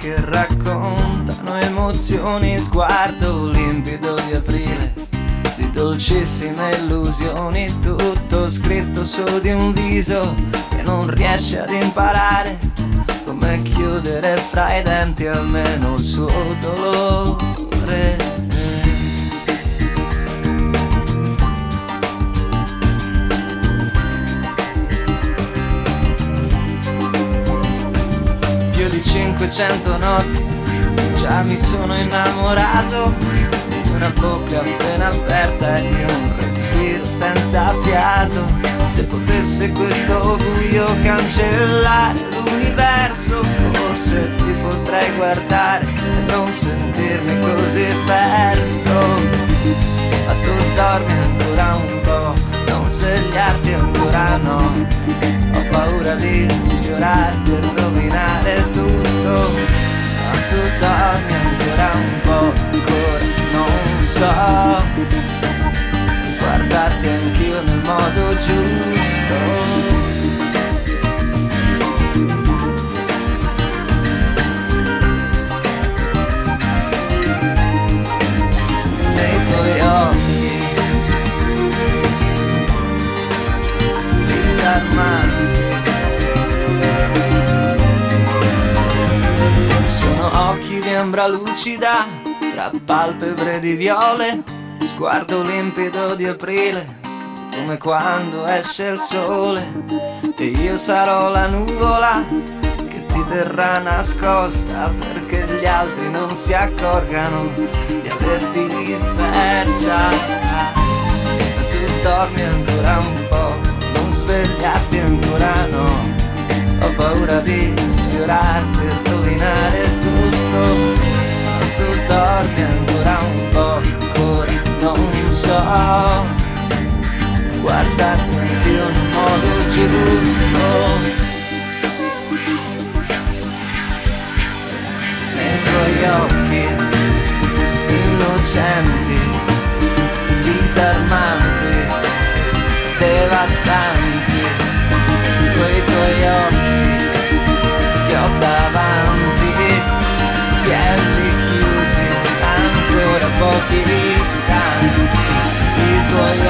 che raccontano emozioni, sguardo limpido di aprile, di dolcissime illusioni, tutto scritto su di un viso che non riesce ad imparare come chiudere fra i denti almeno il suo dolore. Più di 500 notti già mi sono innamorato di una bocca appena aperta e di un respiro senza fiato. Se potesse questo buio cancellare l'universo, forse ti potrei guardare e non sentirmi così perso. Ma tu dormi ancora un po', non svegliarti ancora no. Ho paura di sfiorarti e rovinare tutto. Ma tu dormi ancora un po', ancora non so guardarti anch'io nel modo giusto. Nei tuoi occhi disarmanti sono occhi di ambra lucida tra palpebre di viole, sguardo limpido di aprile come quando esce il sole, e io sarò la nuvola che ti terrà nascosta perché gli altri non si accorgano di averti persa. Ma tu dormi ancora un po', non svegliarti ancora no. Ho paura di sfiorarti e rovinare tutto. Ma tu dormi ancora un po', ancora non so guardarti anch'io nel modo giusto. Nei tuoi occhi innocenti, disarmanti, devastanti, quei tuoi occhi che ho davanti, tienili chiusi ancora pochi istanti. I tuoi